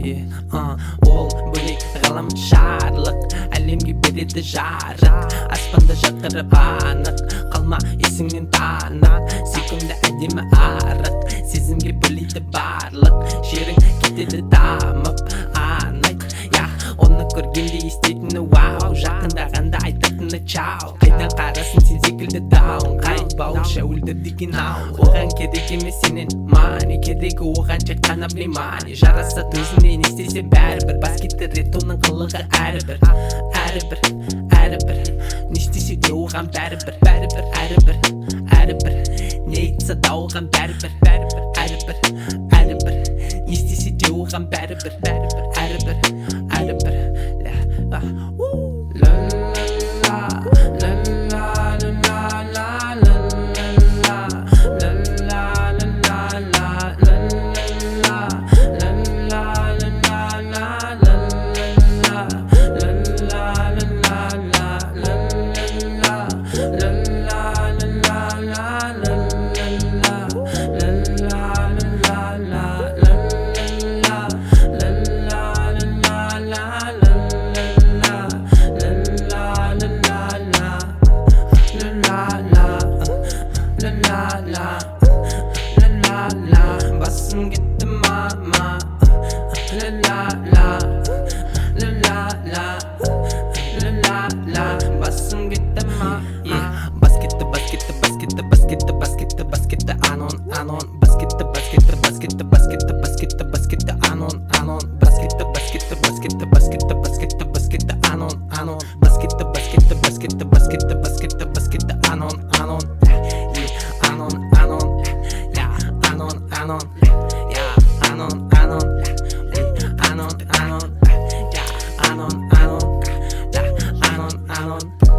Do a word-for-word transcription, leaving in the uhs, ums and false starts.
Ол бөлек ғалам шарлық, әлемге береді жарық, аспанда жақырып анық, қалма есіңнен танық, секунда әдемі арық, сезімге бөлейді барлық, жерің кетеді дамып, анық, я оны көргенде естейтіні вау, жақындағанда айтатыны чау, қайдан қарасын сен секілді даун, қайтпауша өлді деген ау, оған керек емес сенен мани, керегі оған жек қана внимание, жарасады өзіне не істесе бәрібір, бас кетіреді оның қылығы әрбір, әрбір, әрбір, не істесе де оған бәрібір, бәрібір, әрбір, әрбір, не айтса да оған бәрібір, бәрібір, әрбір, әрбір, не істесе де оған бәрібір, бәрібір, әрбір, әрбір, ла, басым кетті мама, ла-ла-ла, ла-ла-ла, ла-ла-ла, басым кетті ма, бас кетті, бас кетті, бас кетті, бас кетті, бас кетті, бас кетті, анон, анон, бас кетті, бас кетті, бас кетті, бас кетті, бас кетті, бас кетті, анон, анон, бас кетті, бас кетті, бас кетті, бас кетті, бас кетті, бас кетті, анон, анон, бас кетті, бас кетті, бас кетті, бас кетті, бас кетті, бас кетті, анон, анон, анон, анон, anon, anon, ya, anon, anon, anon, anon, ya, anon, anon, ya, anon, anon.